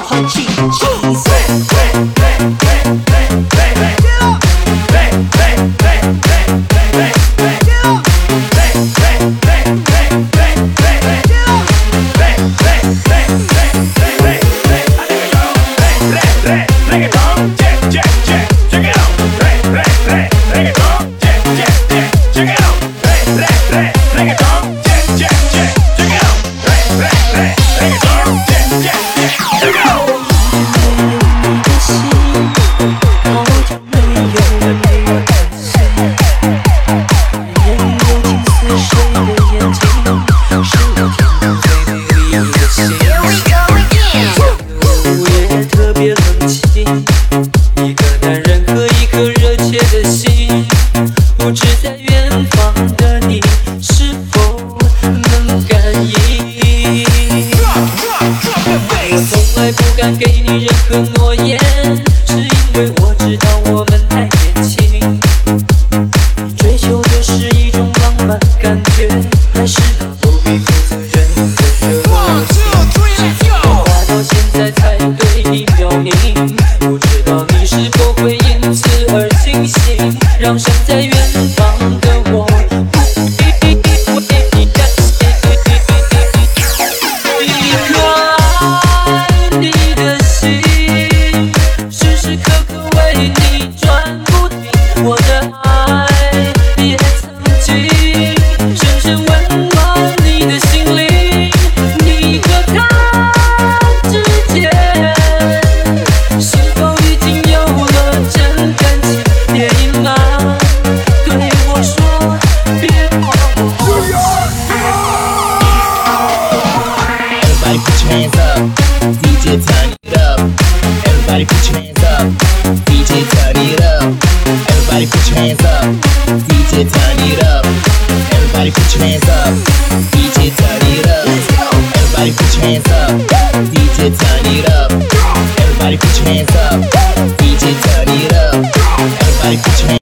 换气气。 一个男人和一颗热切的心，不知在远方的你是否能感应？我从来不敢给你任何诺言，是因为我知道我们太年轻。你追求的是一种浪漫感觉，还是那不必负责任的热情？我话到现在才对你表明，不知道你是否会因此而清醒，让身在远方的我不必为你担心。一颗爱你的心，时时刻刻为你转不停，我的爱也曾经深深温暖你的心灵。你和他之间是否已经有了真感情？别隐瞒，对我说别忘我。 Everybody put your hands up, DJ turn it up. Everybody put your hands up, DJ turn it up. Everybody put your hands up, DJ turn it up. Everybody put your hands up, DJ turn it up. Everybody put your hands up, DJ turn it up. Everybody put your hands up, DJ turn it up. Everybody put your hands